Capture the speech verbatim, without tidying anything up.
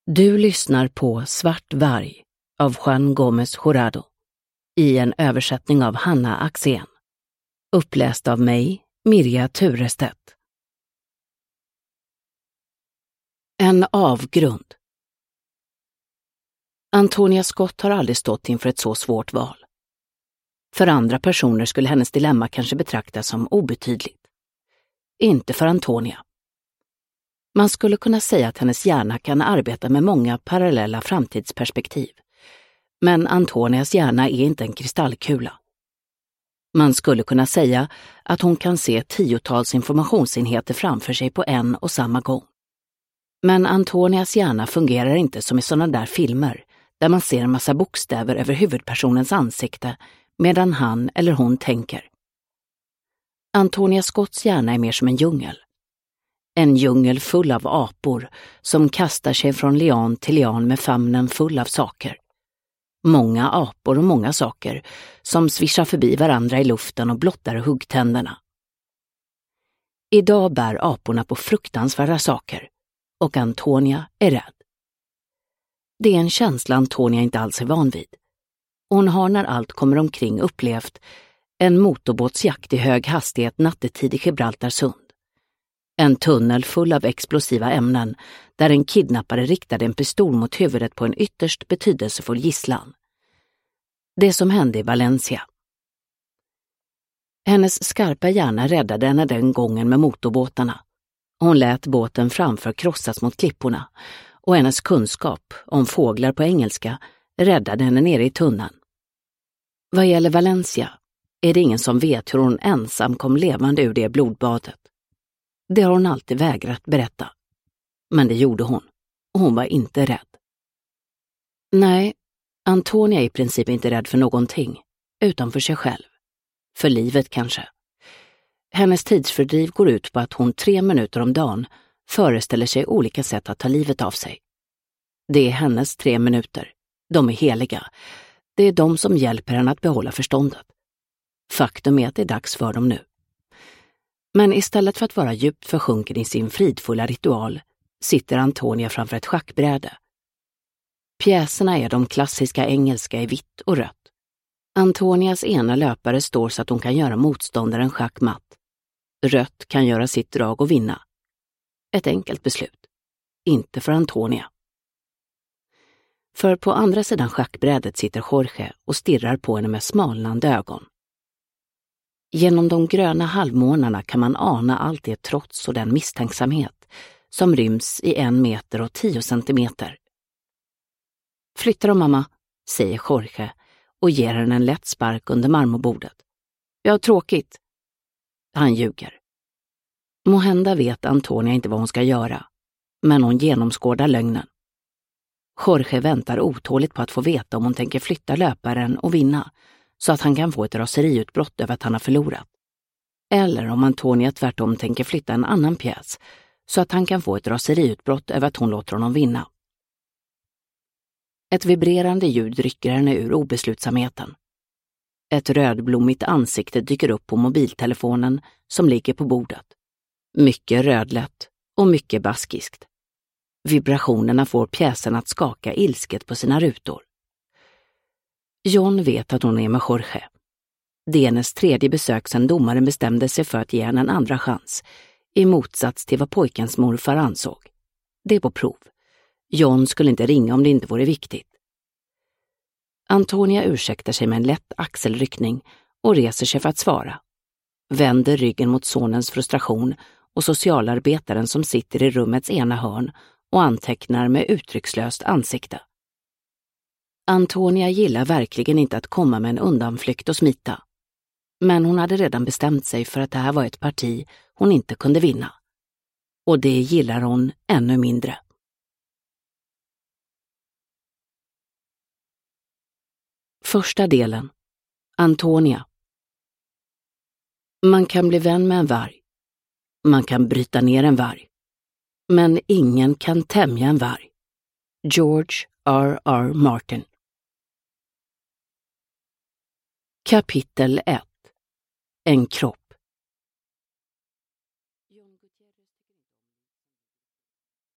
Du lyssnar på Svart varg av Juan Gómez Jurado i en översättning av Hanna Axén. Uppläst av mig, Mirja Turestedt. En avgrund. Antonia Scott har aldrig stått inför ett så svårt val. För andra personer skulle hennes dilemma kanske betraktas som obetydligt. Inte för Antonia. Man skulle kunna säga att hennes hjärna kan arbeta med många parallella framtidsperspektiv. Men Antonias hjärna är inte en kristallkula. Man skulle kunna säga att hon kan se tiotals informationsenheter framför sig på en och samma gång. Men Antonias hjärna fungerar inte som i sådana där filmer där man ser en massa bokstäver över huvudpersonens ansikte medan han eller hon tänker. Antonia Scotts hjärna är mer som en djungel. En djungel full av apor som kastar sig från lian till lian med famnen full av saker. Många apor och många saker som svischar förbi varandra i luften och blottar huggtänderna. Idag bär aporna på fruktansvärda saker och Antonia är rädd. Det är en känsla Antonia inte alls är van vid. Hon har när allt kommer omkring upplevt en motorbåtsjakt i hög hastighet nattetid i Gibraltarsund. En tunnel full av explosiva ämnen där en kidnappare riktade en pistol mot huvudet på en ytterst betydelsefull gisslan. Det som hände i Valencia. Hennes skarpa hjärna räddade henne den gången med motorbåtarna. Hon lät båten framför krossas mot klipporna och hennes kunskap om fåglar på engelska räddade henne nere i tunneln. Vad gäller Valencia är det ingen som vet hur hon ensam kom levande ur det blodbadet. Det har hon alltid vägrat berätta. Men det gjorde hon, och hon var inte rädd. Nej, Antonia är i princip inte rädd för någonting, utan för sig själv. För livet kanske. Hennes tidsfördriv går ut på att hon tre minuter om dagen föreställer sig olika sätt att ta livet av sig. Det är hennes tre minuter. De är heliga. Det är de som hjälper henne att behålla förståndet. Faktum är att det är dags för dem nu. Men istället för att vara djupt försjunken i sin fridfulla ritual sitter Antonia framför ett schackbräde. Pjäserna är de klassiska engelska i vitt och rött. Antonias ena löpare står så att hon kan göra motståndaren schackmatt. Rött kan göra sitt drag och vinna. Ett enkelt beslut. Inte för Antonia. För på andra sidan schackbrädet sitter Jorge och stirrar på henne med smalnande ögon. Genom de gröna halvmånarna kan man ana allt det trots och den misstänksamhet som ryms i en meter och tio centimeter. Flytta dem, mamma, säger Jorge och ger henne en lätt spark under marmorbordet. Jag har tråkigt. Han ljuger. Måhända vet Antonia inte vad hon ska göra, men hon genomskådar lögnen. Jorge väntar otåligt på att få veta om hon tänker flytta löparen och vinna, så att han kan få ett raseriutbrott över att han har förlorat. Eller om Antonia tvärtom tänker flytta en annan pjäs, så att han kan få ett raseriutbrott över att hon låter honom vinna. Ett vibrerande ljud rycker henne ur obeslutsamheten. Ett rödblommigt ansikte dyker upp på mobiltelefonen som ligger på bordet. Mycket rödlätt och mycket baskiskt. Vibrationerna får pjäsen att skaka ilsket på sina rutor. John vet att hon är med Jorge. Det är hennes tredje besök sedan domaren bestämde sig för att ge henne en andra chans, i motsats till vad pojkens morfar ansåg. Det är på prov. John skulle inte ringa om det inte vore viktigt. Antonia ursäktar sig med en lätt axelryckning och reser sig för att svara. Vänder ryggen mot sonens frustration och socialarbetaren som sitter i rummets ena hörn och antecknar med uttryckslöst ansikte. Antonia gillar verkligen inte att komma med en undanflykt och smita. Men hon hade redan bestämt sig för att det här var ett parti hon inte kunde vinna. Och det gillar hon ännu mindre. Första delen. Antonia. Man kan bli vän med en varg. Man kan bryta ner en varg. Men ingen kan tämja en varg. George R R Martin. Kapitel ett. En kropp.